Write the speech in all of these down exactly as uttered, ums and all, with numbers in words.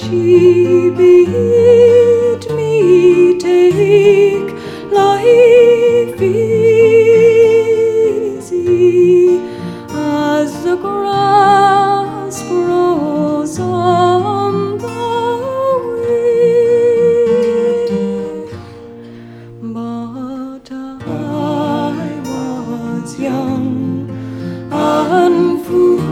She bid me take life easy as the grass grows on the way. But I was young and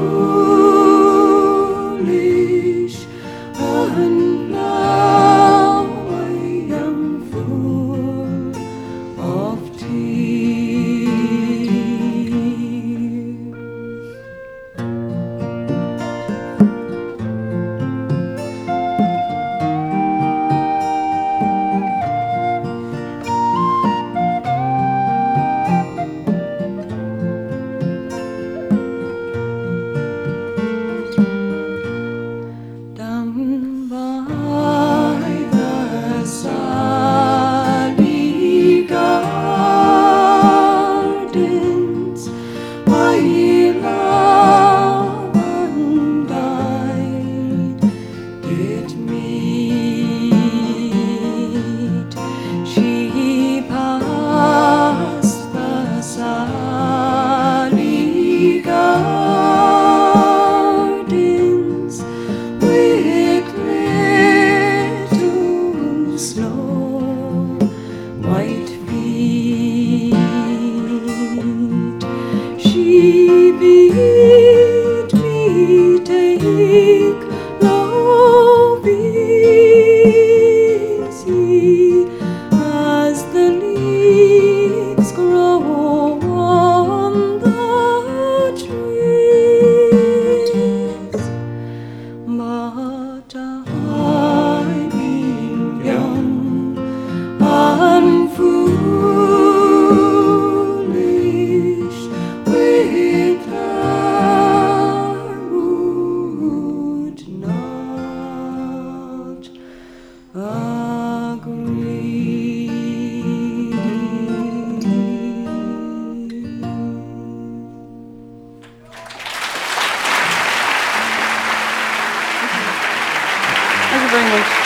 foolish, and now I am full of tears. Down by the Sally Gardens, my love and I did meet. She passed the Sally Gardens with little snow white feet. She bid me take love easy as the leaves grow on the trees. But I'm young and foolish, with her would not agree. Thank you very much.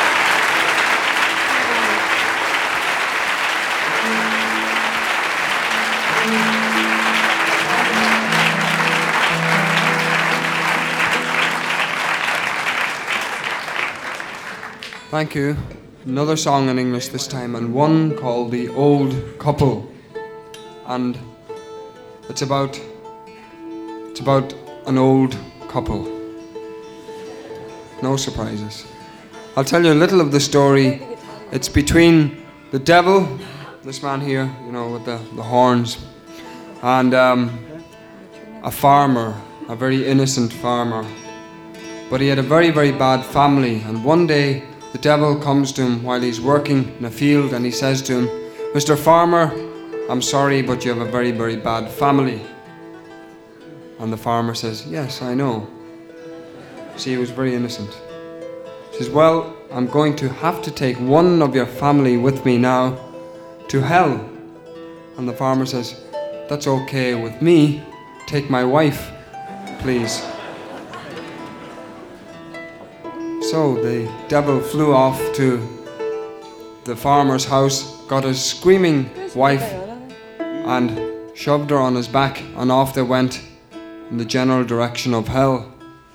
Thank you. Another song in English this time, and one called The Old Couple. And it's about it's about an old couple. No surprises. I'll tell you a little of the story. It's between the devil, this man here, you know, with the, the horns, and um, a farmer, a very innocent farmer. But he had a very, very bad family, and one day the devil comes to him while he's working in a field, and he says to him, "Mister Farmer, I'm sorry, but you have a very, very bad family." And the farmer says, "Yes, I know." See, he was very innocent. He says, "Well, I'm going to have to take one of your family with me now to hell." And the farmer says, "That's okay with me. Take my wife, please." So the devil flew off to the farmer's house, got his screaming wife and shoved her on his back, and off they went in the general direction of hell.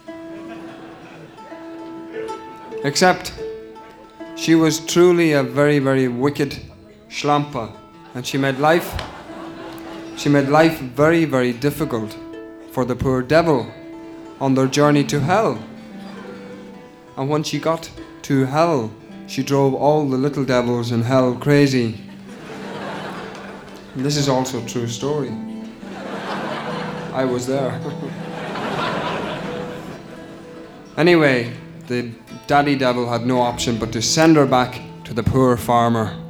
Except she was truly a very, very wicked schlampe, and she made life she made life very, very difficult for the poor devil on their journey to hell. And when she got to hell, she drove all the little devils in hell crazy. And this is also a true story. I was there. Anyway, the daddy devil had no option but to send her back to the poor farmer.